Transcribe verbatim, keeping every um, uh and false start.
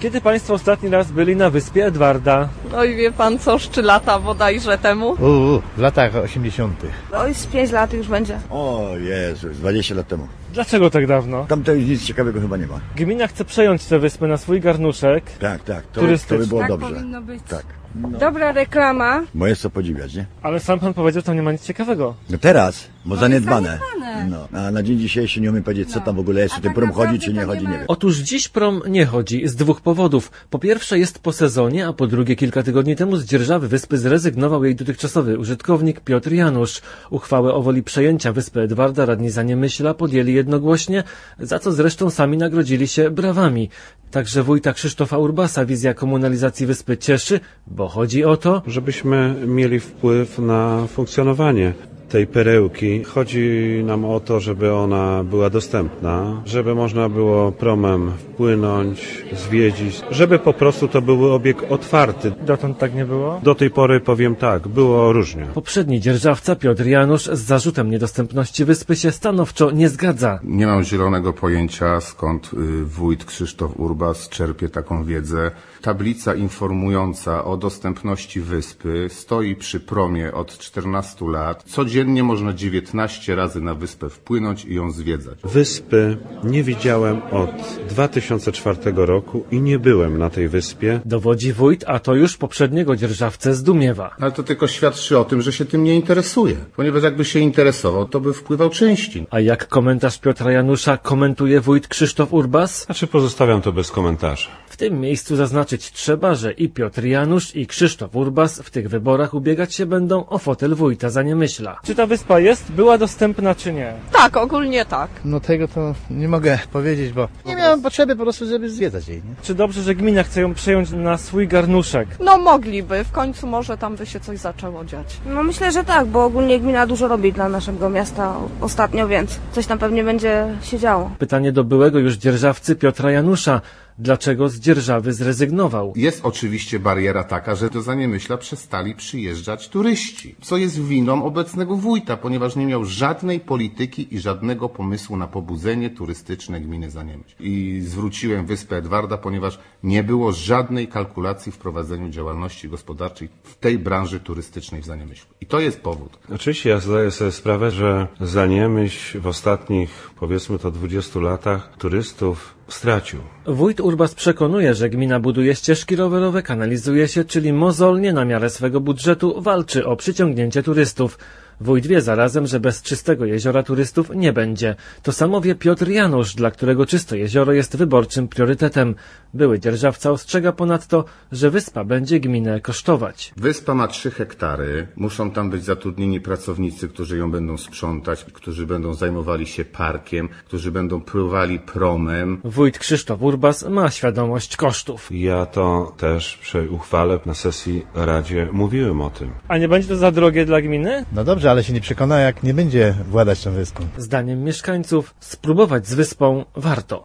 Kiedy państwo ostatni raz byli na wyspie Edwarda? Oj, wie pan co, z trzy lata bodajże temu? Uuu, w latach osiemdziesiątych. Oj, z pięć lat już będzie. O Jezu, dwadzieścia lat temu. Dlaczego tak dawno? Tam to nic ciekawego chyba nie ma. Gmina chce przejąć tę wyspę na swój garnuszek. Tak, tak, to, Turystyczny. to by było Tak dobrze. powinno być. Tak. No. Dobra reklama. Bo jest co podziwiać, nie? Ale sam pan powiedział, że tam nie ma nic ciekawego. No teraz, bo zaniedbane. zaniedbane. No, a na dzień dzisiejszy nie umiem powiedzieć, co tam w ogóle jest, czy ten tak prom chodzi, naprawdę czy nie to nie chodzi, ma- nie wiem. Otóż dziś prom nie chodzi z dwóch powodów. Po pierwsze jest po sezonie, a po drugie kilka tygodni temu z dzierżawy wyspy zrezygnował jej dotychczasowy użytkownik Piotr Janusz. Uchwałę o woli przejęcia wyspy Edwarda radni Zaniemyśla podjęli jednogłośnie, za co zresztą sami nagrodzili się brawami. Także wójta Krzysztofa Urbasa wizja komunalizacji wyspy cieszy, bo chodzi o to, żebyśmy mieli wpływ na funkcjonowanie tej perełki. Chodzi nam o to, żeby ona była dostępna, żeby można było promem wpłynąć, zwiedzić, żeby po prostu to był obiekt otwarty. dotąd tak nie było. Do tej pory powiem tak, było różnie. Poprzedni dzierżawca Piotr Janusz z zarzutem niedostępności wyspy się stanowczo nie zgadza. Nie mam zielonego pojęcia, skąd y, wójt Krzysztof Urbas czerpie taką wiedzę. Tablica informująca o dostępności wyspy stoi przy promie od czternastu lat. Codziennie można dziewiętnaście razy na wyspę wpłynąć i ją zwiedzać. Wyspy nie widziałem od dwa tysiące czwartego roku i nie byłem na tej wyspie. Dowodzi wójt, a to już poprzedniego dzierżawcę zdumiewa. Ale to tylko świadczy o tym, że się tym nie interesuje. Ponieważ jakby się interesował, to by wpływał częściej. A jak komentarz Piotra Janusza komentuje wójt Krzysztof Urbas? Znaczy pozostawiam to bez komentarza. W tym miejscu zaznaczyć trzeba, że i Piotr Janusz, i Krzysztof Urbas w tych wyborach ubiegać się będą o fotel wójta Zaniemyśla. Czy ta wyspa jest, była dostępna, czy nie? Tak, ogólnie tak. No tego to nie mogę powiedzieć, bo nie miałem potrzeby po prostu, żeby zwiedzać jej, nie? Czy dobrze, że gmina chce ją przejąć na swój garnuszek? No mogliby, w końcu może tam by się coś zaczęło dziać. No myślę, że tak, bo ogólnie gmina dużo robi dla naszego miasta ostatnio, więc coś tam pewnie będzie się działo. Pytanie do byłego już dzierżawcy Piotra Janusza. Dlaczego z dzierżawy zrezygnował? Jest oczywiście bariera taka, że do Zaniemyśla przestali przyjeżdżać turyści, co jest winą obecnego wójta, ponieważ nie miał żadnej polityki i żadnego pomysłu na pobudzenie turystyczne gminy Zaniemyśl. I zwróciłem wyspę Edwarda, ponieważ nie było żadnej kalkulacji w prowadzeniu działalności gospodarczej w tej branży turystycznej w Zaniemyślu. I to jest powód. Oczywiście ja zdaję sobie sprawę, że Zaniemyśl w ostatnich, powiedzmy to dwudziestu latach turystów stracił. Wójt Urbas przekonuje, że gmina buduje ścieżki rowerowe, kanalizuje się, czyli mozolnie na miarę swego budżetu walczy o przyciągnięcie turystów. Wójt wie zarazem, że bez czystego jeziora turystów nie będzie. To samo wie Piotr Janusz, dla którego czyste jezioro jest wyborczym priorytetem. Były dzierżawca ostrzega ponadto, że wyspa będzie gminę kosztować. Wyspa ma trzy hektary. Muszą tam być zatrudnieni pracownicy, którzy ją będą sprzątać, którzy będą zajmowali się parkiem, którzy będą pływali promem. Wójt Krzysztof Urbas ma świadomość kosztów. Ja to też przy uchwale na sesji Radzie mówiłem o tym. A nie będzie to za drogie dla gminy? No dobrze, ale się nie przekona, jak nie będzie władać tą wyspą. Zdaniem mieszkańców spróbować z wyspą warto.